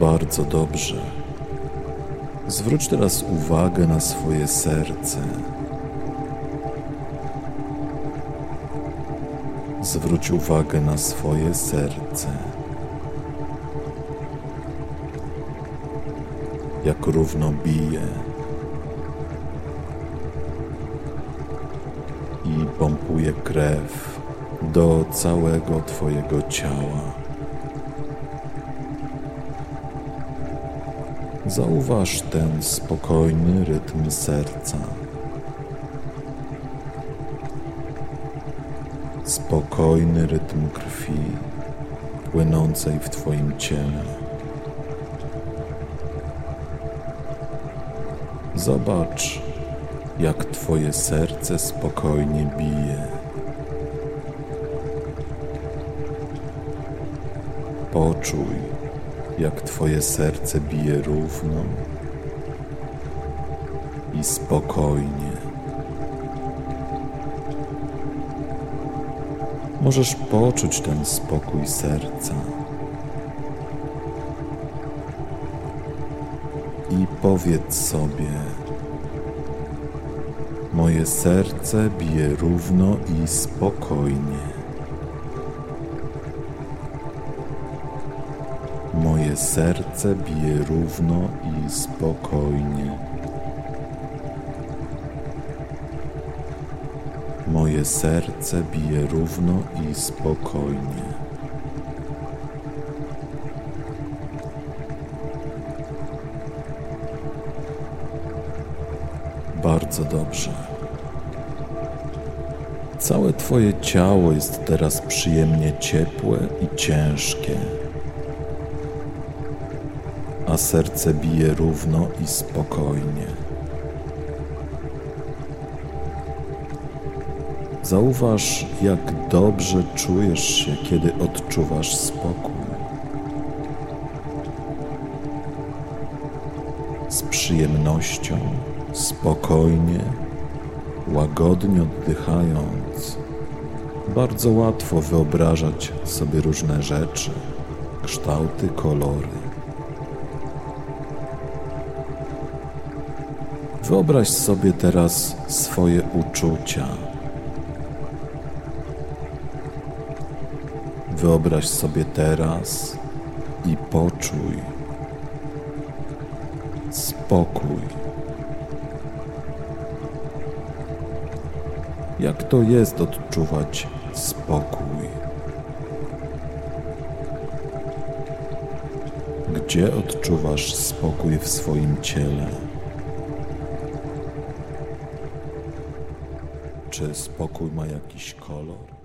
Bardzo dobrze. Zwróć teraz uwagę na swoje serce. Zwróć uwagę na swoje serce. Jak równo bije i pompuje krew do całego Twojego ciała. Zauważ ten spokojny rytm serca. Spokojny rytm krwi płynącej w Twoim ciele. Zobacz, jak Twoje serce spokojnie bije. Poczuj, jak Twoje serce bije równo i spokojnie. Możesz poczuć ten spokój serca i powiedz sobie: moje serce bije równo i spokojnie. Moje serce bije równo i spokojnie. Moje serce bije równo i spokojnie. Bardzo dobrze. Całe Twoje ciało jest teraz przyjemnie ciepłe i ciężkie, a serce bije równo i spokojnie. Zauważ, jak dobrze czujesz się, kiedy odczuwasz spokój. Z przyjemnością, spokojnie, łagodnie oddychając, bardzo łatwo wyobrażać sobie różne rzeczy, kształty, kolory. Wyobraź sobie teraz swoje uczucia. Wyobraź sobie teraz i poczuj spokój. Jak to jest odczuwać spokój? Gdzie odczuwasz spokój w swoim ciele? Czy spokój ma jakiś kolor?